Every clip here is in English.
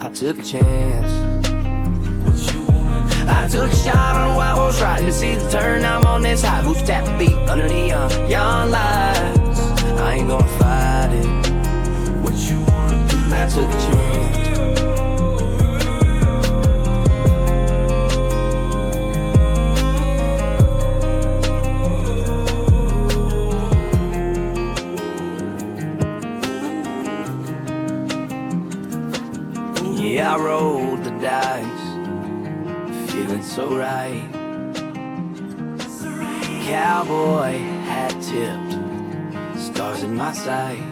I took a chance. I took a shot on a wild horse riding to see the turn. I'm on this high, boots tap the beat under the young lights. I ain't gonna fight it. What you wanna do? I took a chance. Yeah, I rolled the dice, feeling so right. Cowboy hat tipped, stars in my sight.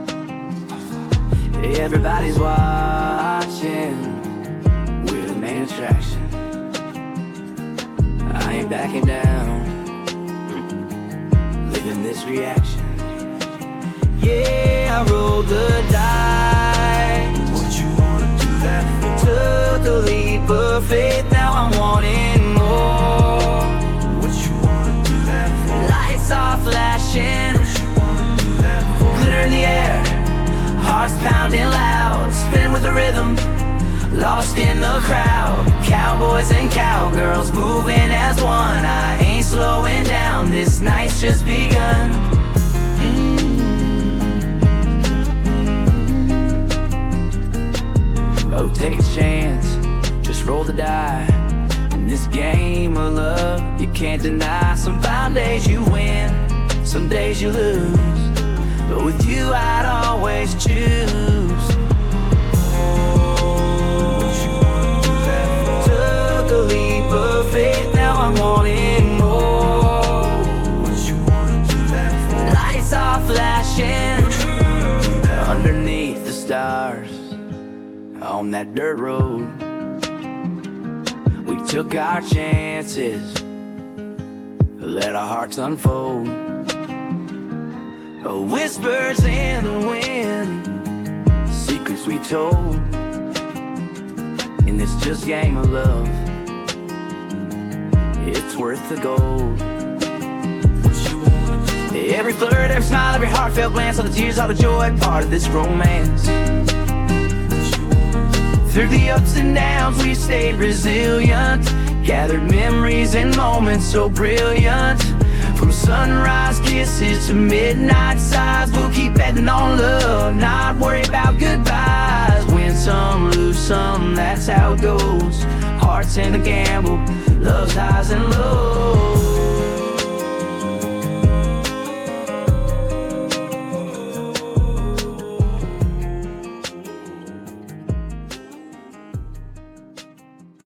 Everybody's watching, we're the main attraction. I ain't backing down, living this reaction. Yeah, I rolled the dice. What you wanna do that for? Took a leap of faith, now I'm wanting more. What you wanna do that for? Lights are flashing, what you wanna do that for? Glitter in the air, hearts pounding loud, spin with the rhythm, lost in the crowd. Cowboys and cowgirls moving as one. I ain't slowing down, this night's just begun. Oh, take a chance, just roll the die. In this game of love, you can't deny. Some fine days you win, some days you lose, but with you I'd always choose. Took a leap of faith, now I'm wanting more. What you wanna do that for? Lights are flashing underneath the stars on that dirt road. We took our chances, let our hearts unfold. Whispers in the wind, secrets we told. In this just game of love, it's worth the gold. Every flirt, every smile, every heartfelt glance, all the tears, all the joy, part of this romance. Through the ups and downs, we stayed resilient, gathered memories and moments so brilliant. From sunrise kisses to midnight sighs, we'll keep betting on love, not worry about goodbyes. Win some, lose some, that's how it goes. Hearts in a gamble, love's highs and lows.